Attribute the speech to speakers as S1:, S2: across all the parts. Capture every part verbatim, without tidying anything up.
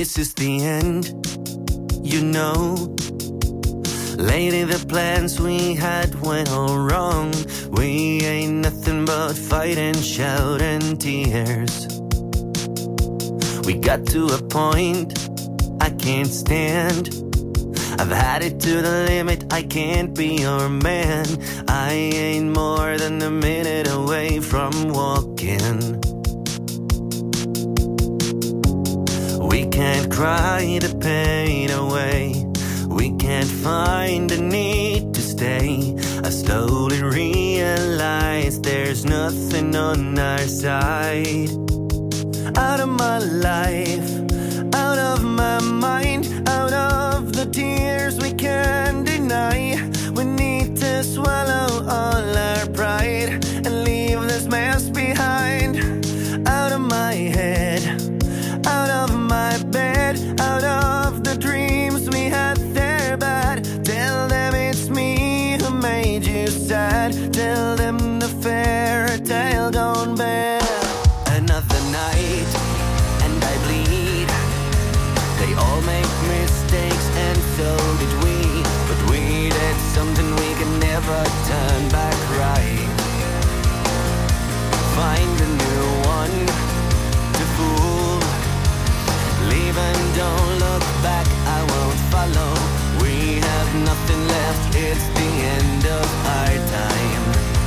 S1: this is the end, you know. Lately the plans we had went all wrong. We ain't nothing but fight and shout and tears. We got to a point I can't stand. I've had it to the limit, I can't be your man. I ain't more than a minute away from walking. We can't cry the pain away. We can't find the need to stay. I slowly realize there's nothing on our side. Out of my life, out of my mind, out of the tears we can't deny. We need to swallow all our pride and leave this mess behind. Out of my head, out of my bed, out of the dreams we had there bad. Tell them it's me who made you sad. Tell them the fairy tale gone bad. Another night and I bleed. They all make mistakes and so did we. But we did something we can never turn back right. Find a new one to fool. Leave and don't look back, I won't follow. We have nothing left, it's the end of our time.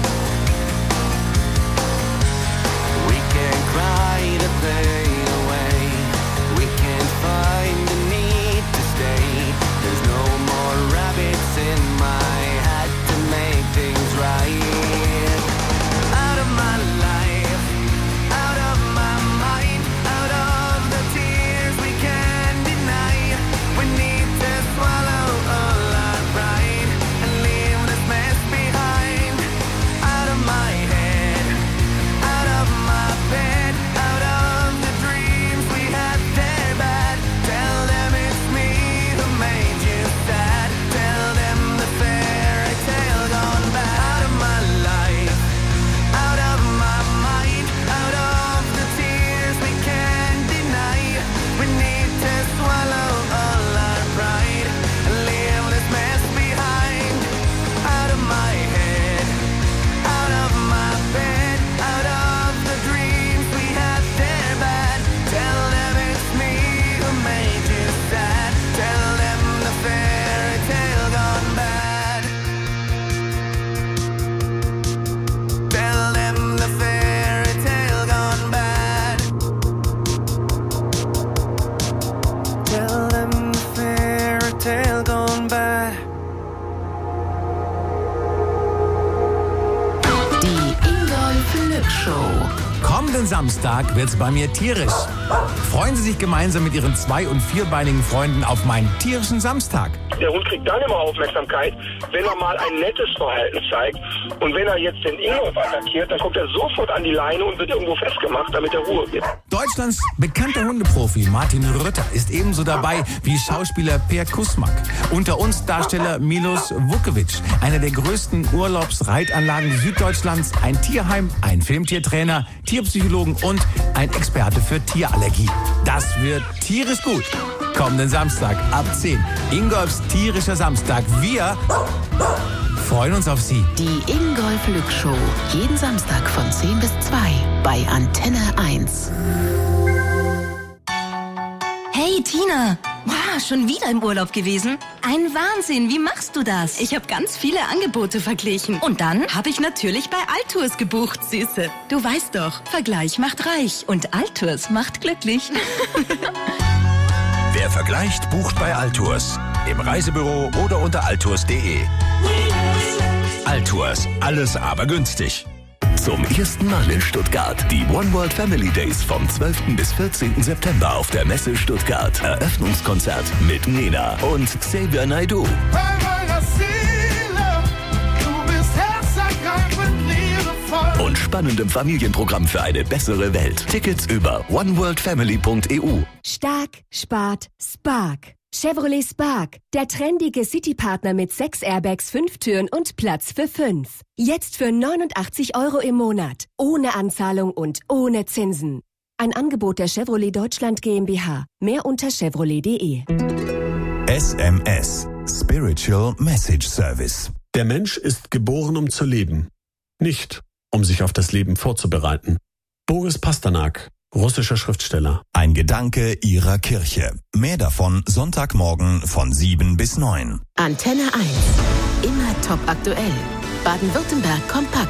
S1: We can't cry the pain away. We can't find the need to stay. There's no more rabbits in my hat to make things right. Out of my life, out of my mind, out of the tears we can't deny. We need to swallow all our pride and leave this mess behind. Out of my head, out of my bed, out of the dreams we had there bad. Tell them it's me who made you sad. Tell them the fairy tale gone bad. Out of my life, out of my mind, out of the tears we can't deny. We need to swallow all our pride and leave this mess behind. Out of my head, out of my bed, out of the dreams we had there bad. Tell them it's me who made you sad. Tell them the fairy tale gone bad. Tell them the fairy tale gone bad. Tell them the fairy tale gone bad.
S2: Die Ingolf Lück Show.
S3: Kommenden Samstag wird's bei mir tierisch. Freuen Sie sich gemeinsam mit Ihren zwei- und vierbeinigen Freunden auf meinen tierischen Samstag.
S4: Der Hund kriegt dann immer Aufmerksamkeit, wenn er mal ein nettes Verhalten zeigt. Und wenn er jetzt den Ingolf attackiert, dann kommt er sofort an die Leine und wird irgendwo festgemacht, damit er Ruhe gibt.
S3: Deutschlands bekannter Hundeprofi Martin Rütter ist ebenso dabei wie Schauspieler Per Kusmak. Unter uns Darsteller Milos Vukovic, einer der größten Urlaubsreitanlagen Süddeutschlands, ein Tierheim, ein Filmtiertrainer, Tierpsychologen und ein Experte für Tierallergie. Das wird tierisch gut. Kommenden Samstag ab zehn. Ingolfs tierischer Samstag. Wir freuen uns auf Sie.
S2: Die Ingolf Lück Show. Jeden Samstag von zehn bis zwei bei Antenne eins.
S5: Hey Tina, wow, schon wieder im Urlaub gewesen? Ein Wahnsinn, wie machst du das? Ich habe ganz viele Angebote verglichen. Und dann habe ich natürlich bei Altours gebucht, Süße. Du weißt doch, Vergleich macht reich und Altours macht glücklich.
S6: Wer vergleicht, bucht bei Altours. Im Reisebüro oder unter altours punkt de. Altours, alles aber günstig.
S7: Zum ersten Mal in Stuttgart die One World Family Days vom zwölften bis vierzehnten September auf der Messe Stuttgart. Eröffnungskonzert mit Nena und Xavier Naidoo. Und spannendem Familienprogramm für eine bessere Welt. Tickets über one world family punkt e u.
S8: Stark, spart, Spark. Chevrolet Spark, der trendige Citypartner mit sechs Airbags, fünf Türen und Platz für fünf. Jetzt für neunundachtzig Euro im Monat. Ohne Anzahlung und ohne Zinsen. Ein Angebot der Chevrolet Deutschland GmbH. Mehr unter chevrolet punkt de.
S6: S M S, Spiritual Message Service.
S9: Der Mensch ist geboren, um zu leben, nicht um sich auf das Leben vorzubereiten. Boris Pasternak, russischer Schriftsteller.
S6: Ein Gedanke Ihrer Kirche. Mehr davon Sonntagmorgen von sieben bis neun.
S2: Antenne eins. Immer top aktuell. Baden-Württemberg kompakt.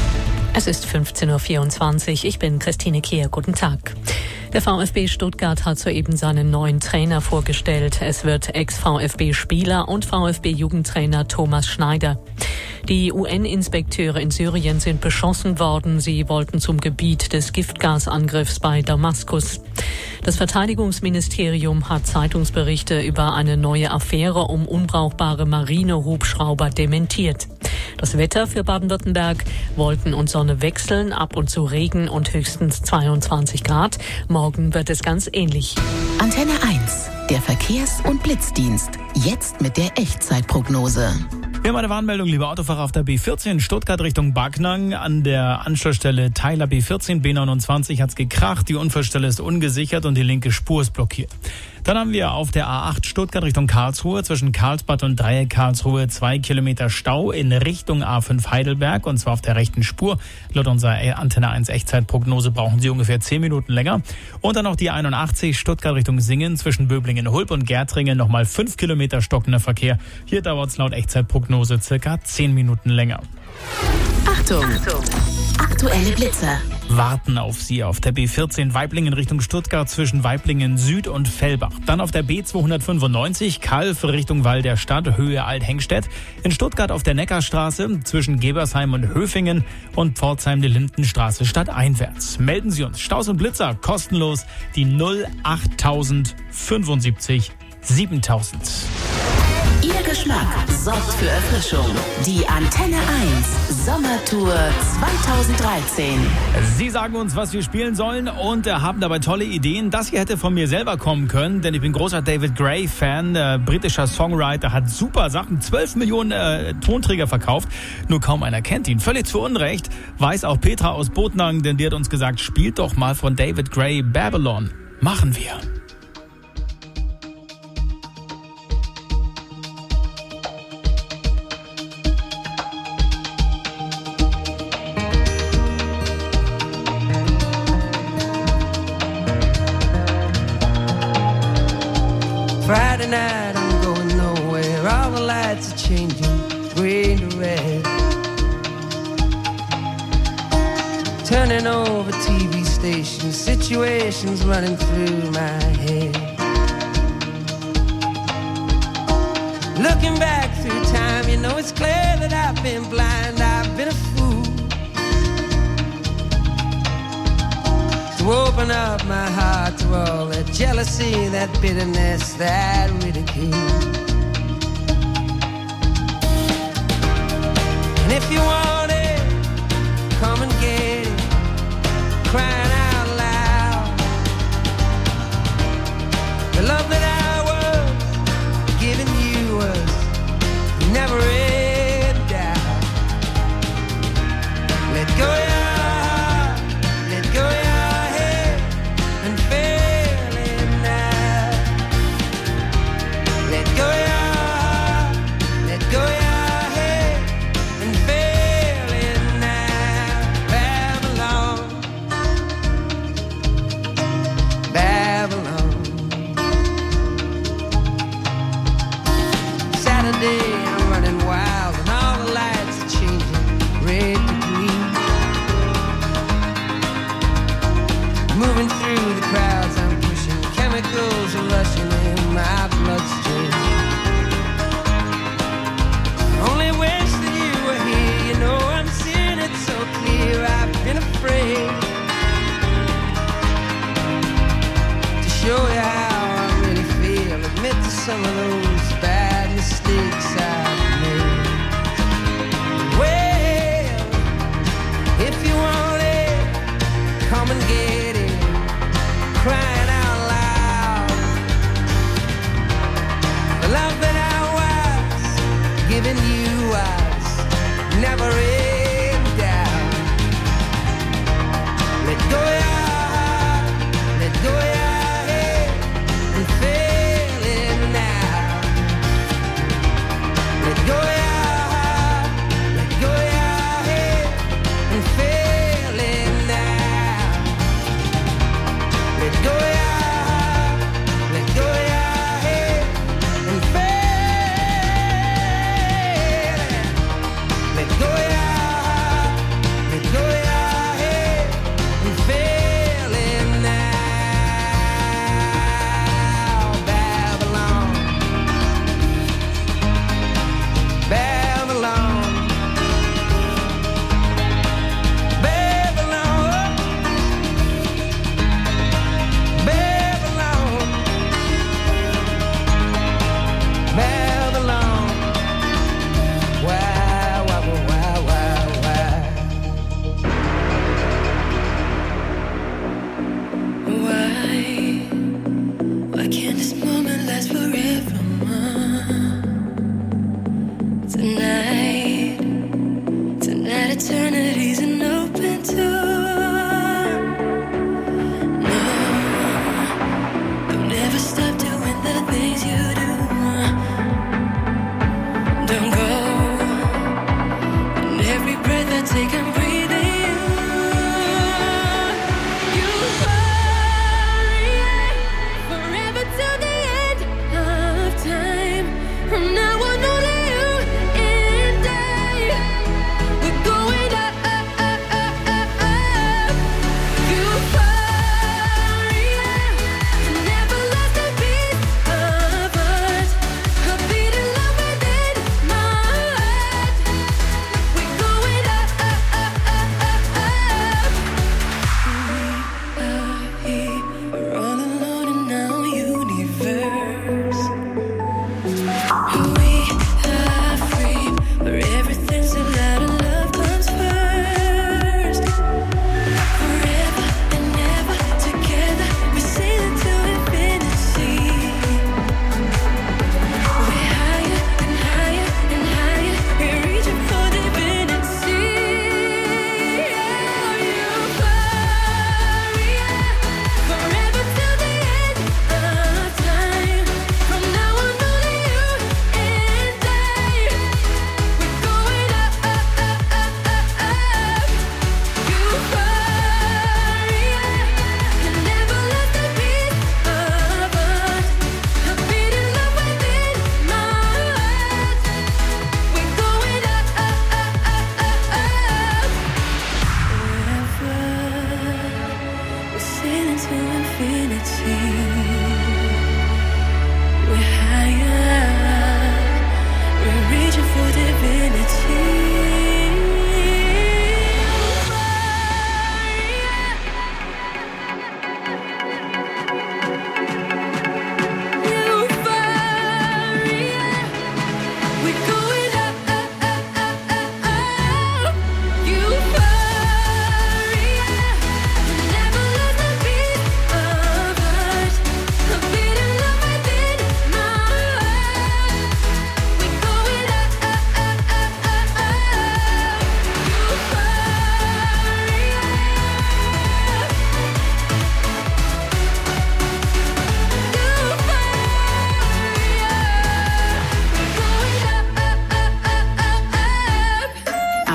S10: Es ist fünfzehn Uhr vierundzwanzig. Ich bin Christine Kehr. Guten Tag. Der VfB Stuttgart hat soeben seinen neuen Trainer vorgestellt. Es wird Ex-VfB-Spieler und VfB-Jugendtrainer Thomas Schneider. Die U N-Inspekteure in Syrien sind beschossen worden. Sie wollten zum Gebiet des Giftgasangriffs bei Damaskus. Das Verteidigungsministerium hat Zeitungsberichte über eine neue Affäre um unbrauchbare Marinehubschrauber dementiert. Das Wetter für Baden-Württemberg: Wolken und Sonne wechseln, ab und zu Regen und höchstens zweiundzwanzig Grad. Morgen wird es ganz ähnlich.
S2: Antenne eins, der Verkehrs- und Blitzdienst. Jetzt mit der Echtzeitprognose.
S11: Wir haben eine Warnmeldung, liebe Autofahrer, auf der B vierzehn Stuttgart Richtung Backnang. An der Anschlussstelle Teiler B vierzehn, B neunundzwanzig hat's gekracht. Die Unfallstelle ist ungesichert und die linke Spur ist blockiert. Dann haben wir auf der A acht Stuttgart Richtung Karlsruhe zwischen Karlsbad und Dreieck Karlsruhe zwei Kilometer Stau in Richtung A fünf Heidelberg, und zwar auf der rechten Spur. Laut unserer Antenne eins Echtzeitprognose brauchen Sie ungefähr zehn Minuten länger. Und dann noch die einundachtzig Stuttgart Richtung Singen zwischen Böblingen-Hulb und Gärtringen nochmal fünf Kilometer stockender Verkehr. Hier dauert es laut Echtzeitprognose circa zehn Minuten länger.
S2: Achtung! Achtung. Aktuelle Blitzer
S11: warten auf Sie auf der B vierzehn Waiblingen Richtung Stuttgart zwischen Waiblingen Süd und Fellbach. Dann auf der B zweihundertfünfundneunzig Kalf Richtung Wall der Stadt, Höhe Althengstedt. In Stuttgart auf der Neckarstraße zwischen Gebersheim und Höfingen und Pforzheim die Lindenstraße stadteinwärts. Melden Sie uns Staus und Blitzer kostenlos die null achttausend fünfundsiebzig siebentausend.
S2: Ihr Geschmack sorgt für Erfrischung. Die Antenne eins Sommertour zweitausenddreizehn.
S11: Sie sagen uns, was wir spielen sollen, und äh, haben dabei tolle Ideen. Das hier hätte von mir selber kommen können, denn ich bin großer David Gray-Fan. Äh, britischer Songwriter, hat super Sachen. zwölf Millionen äh, Tonträger verkauft. Nur kaum einer kennt ihn. Völlig zu Unrecht weiß auch Petra aus Botnang, denn die hat uns gesagt, spielt doch mal von David Gray Babylon. Machen wir.
S12: Friday night, I'm going nowhere. All the lights are changing, green to red. Turning over T V stations, situations running through my head. Looking back through time, you know it's clear that I've been blind, I've been a fool to open up my heart to all that jealousy, that bitterness, that ridicule. And if you want it, come and get it, crying out loud. The love that I was giving you was never in doubt. Let go of your heart, let go of your I'm running wild and all the lights are changing red to green. Moving through the crowds I'm pushing, chemicals are rushing in my bloodstream. Only wish that you were here, you know I'm seeing it so clear. I've been afraid to show you how I really feel, admit to some of those bad mistakes I've made. Well, if you want it, come and get it, crying out loud. The love that I was giving you was never in doubt. Let go of your heart,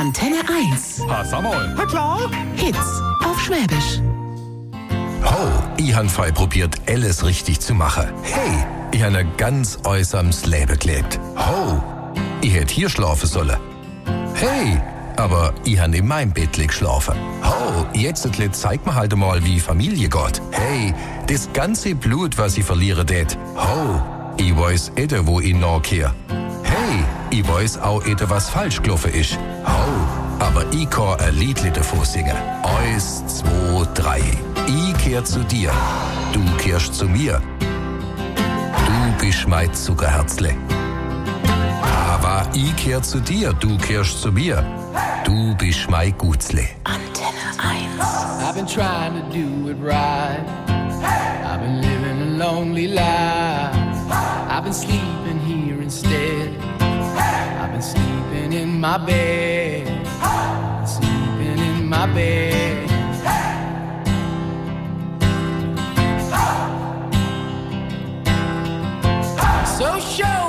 S2: Antenne eins.
S13: Ha, sag mal.
S2: Na klar. Hits auf Schwäbisch.
S13: Ho, ich han voll probiert, alles richtig zu machen. Hey, ich han ein ganz äußerms Leben gelebt. Ho, ich hätt hier schlafen sollen. Hey, aber ich han in meinem Bett geschlafen. Ho, jetzt zeig mir halt mal, wie Familie geht. Hey, das ganze Blut, was ich verliere tät. Ho, ich weiß ete, wo ich nachkehr. Hey, ich weiß auch ete, was falsch gelaufen ist. Ho, aber ich kann ein Liedli davor singen. Eins, zwei, drei. Ich kehr zu dir, du kehrst zu mir. Du bist mein Zuckerherzle. Aber ich kehr zu dir, du kehrst zu mir. Du bist mein Gutzle.
S2: Antenne eins.
S12: I've been trying to do it right. I've been living a lonely life. I've been sleeping here instead. I've been sleeping in my bed. Sleeping in my bed. So show